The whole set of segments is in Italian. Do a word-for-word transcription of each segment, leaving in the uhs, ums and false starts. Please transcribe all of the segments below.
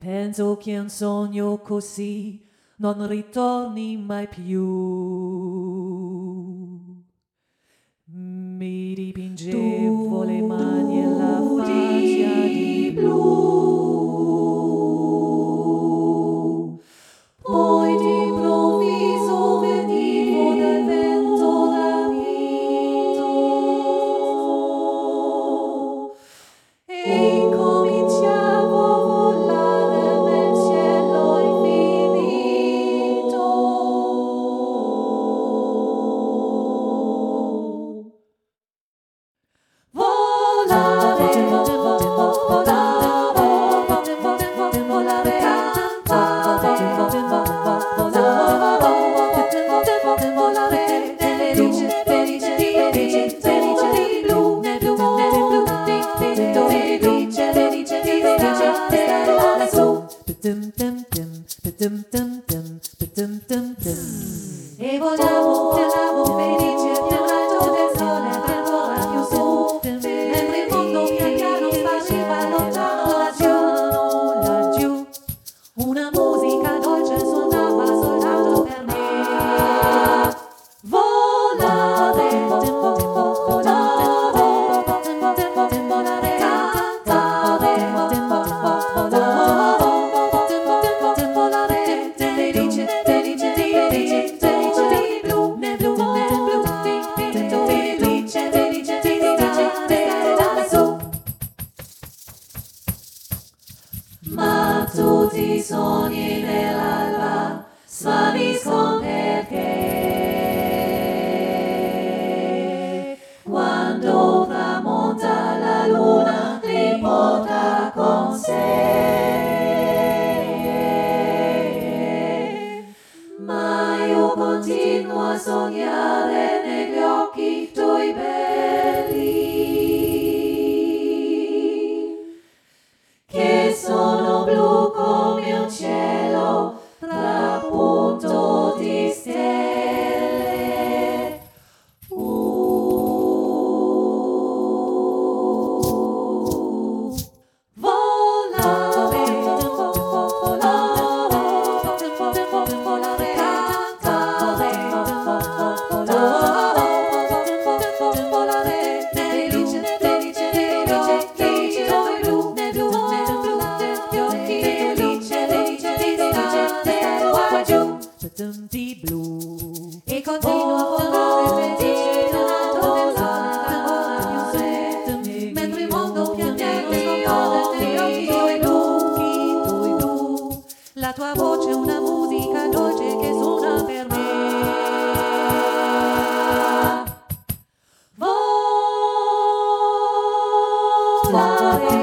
Penso che un sogno così non ritorni mai più. Mi dipingevo le mani e la faccia di blu. Poi d'improvviso venivo dal vento rapito e incominciavo a volare nel cielo infinito. Volare, volare, volare, cantare, volare, felice, felice, felice, felice di blu, nel blu, nel blu, felice, felice, felice, stare lassù. E vogliamo, vogliamo felici più alto del sole, ancora più su, mentre il mondo pian piano sfasciva lontano laggiù, laggiù. Una musica dolce suonava soltanto per me. Volare, volare, volare, cantare, volare, felice, felice, felice, felice di blu, nel blu, nel blu, felice, felice, felice, stare lassù. Ma tutti i sogni nell'alba svaniscono perché quando tramonta la luna li porta con sé. Ma io continuo a sognare negli occhi tuoi belli, che sono blu come un cielo trapunto di stelle. Uh. Volare, volare, volare, cantare, volare, felice, felice, felice, felice come blu, nel blu, nel blu, degli occhi, felice, felice, felice, stare qua giù, di blu. E continuo a volare felice più in alto del sole, ancora più su, mentre il mondo pian piano scompare negli occhi tuoi blu, tuoi blu. La tua voce è una musica dolce che suona per me. Volare,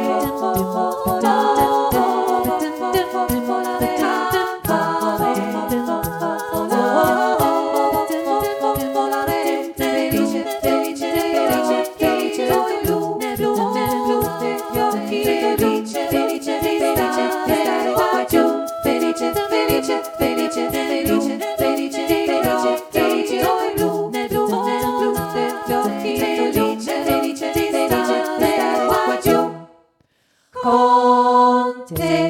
volare, cantare, volare, felice, felice, felice, felice come blu, nel blu, nel blu, degli occhi, felice, felice, felice, stare qua giù, felice, felice, felice, felice, felice, felice, felice come blu, nel blu, nel blu, degli occhi, felice, felice, felice, stare qua giù con te.